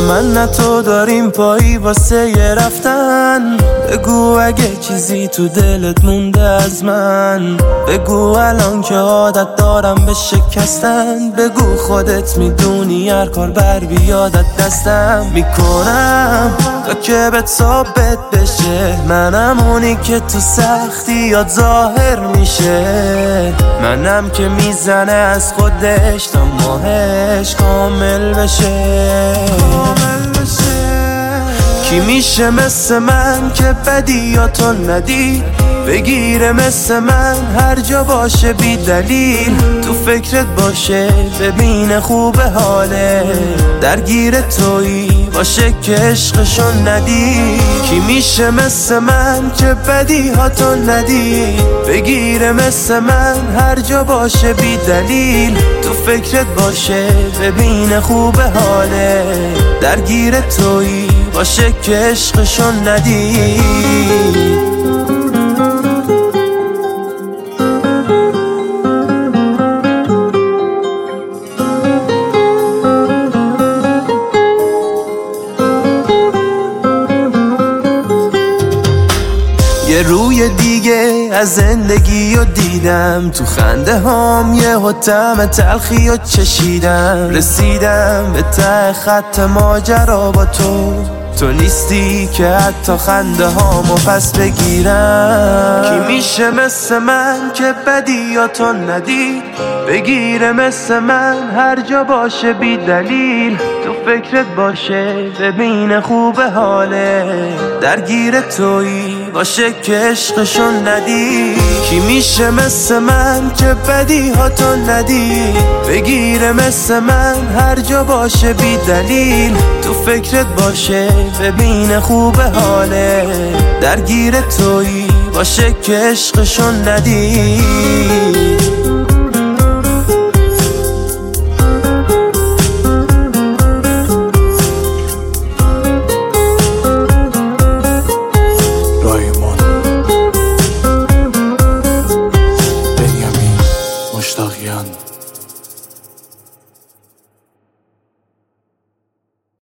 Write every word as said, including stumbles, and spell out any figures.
من نه تو داریم پایی واسه یه رفتن. بگو اگه چیزی تو دلت مونده از من، بگو الان که عادت دارم به شکستن. بگو خودت میدونی هر کار بر بیادت دستم میکنم تا که بهت ثابت بشه منم اونی که تو سختی یاد ظاهر میشه. منم که میزنه از خودش تا ماهش کامل بشه. کی میشه مثل من که بدیاتو ندید، بگیره مثل من هر جا باشه بی دلیل، تو فکرت باشه ببینه خوب حاله، درگیر تویی باشه که عشقشو ندید. کی میشه مثل من که بدیهاتو ندید، بگیره مثل من هر جا باشه بی دلیل، تو فکرت باشه ببینه خوب حاله، درگیر تویی باشه که عشقشو ندید. یه روی دیگه از زندگی رو دیدم، تو خنده هام یه طعم تلخی رو چشیدم. رسیدم به ته خط ماجرا با تو، تو نیستی که حتی خنده هامو پس بگیرم. کی میشه مثل من که بدیاتو ندید، بگیره مثل من هر جا باشه بی دلیل، تو فکرت باشه ببینه خوب حاله، درگیر تویی باشه که عشقشو ندید. کی میشه مثل من که بدیهاتو ندید، بگیره مثل من هر جا باشه بی دلیل، تو فکرت باشه ببینه خوب حاله، درگیر تویی باشه که عشقشو ندید.